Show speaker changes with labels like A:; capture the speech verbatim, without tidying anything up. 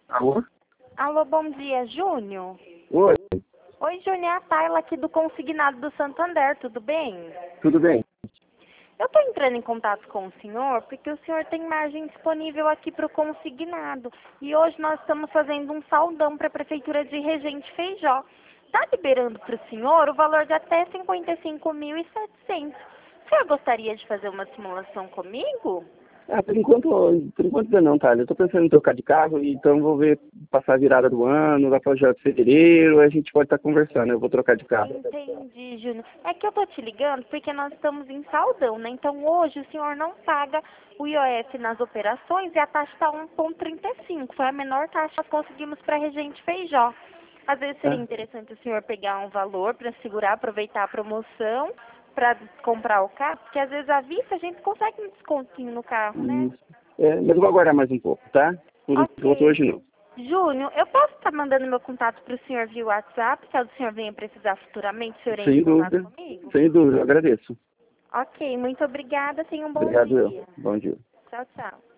A: Alô?
B: Alô, bom dia, Júnior.
A: Oi,
B: Oi, Júnior, é a Tayla aqui do Consignado do Santander, tudo bem?
A: tudo bem?
B: Eu estou entrando em contato com o senhor porque o senhor tem margem disponível aqui para o consignado. E hoje nós estamos fazendo um saldão para a Prefeitura de Regente Feijó. Está liberando para o senhor o valor de até cinquenta e cinco mil e setecentos. O senhor gostaria de fazer uma simulação comigo?
A: Ah, por enquanto, por enquanto ainda não, tá? Eu tô pensando em trocar de carro, então vou ver, passar a virada do ano, lá para já de fevereiro, a gente pode estar conversando, eu vou trocar de carro.
B: Entendi, Júnior. É que eu tô te ligando porque nós estamos em saldão, né? Então hoje o senhor não paga o I O F nas operações e a taxa está um vírgula trinta e cinco. Foi a menor taxa que nós conseguimos para Regente Feijó. Às vezes seria
A: Ah,
B: interessante o senhor pegar um valor para segurar, aproveitar a promoção para comprar o carro, porque às vezes à vista a gente consegue um descontinho no carro, né?
A: isso. É, mas eu vou aguardar mais um pouco, tá? Por enquanto
B: Ok.
A: hoje não.
B: Júnior, eu posso estar mandando meu contato para o senhor via WhatsApp, caso o senhor venha precisar futuramente, o senhor entre
A: Sem
B: em contato
A: dúvida,
B: comigo?
A: sem dúvida, eu agradeço.
B: Ok, muito obrigada, tenha um bom
A: Obrigado eu.
B: dia.
A: Bom dia.
B: Tchau, tchau.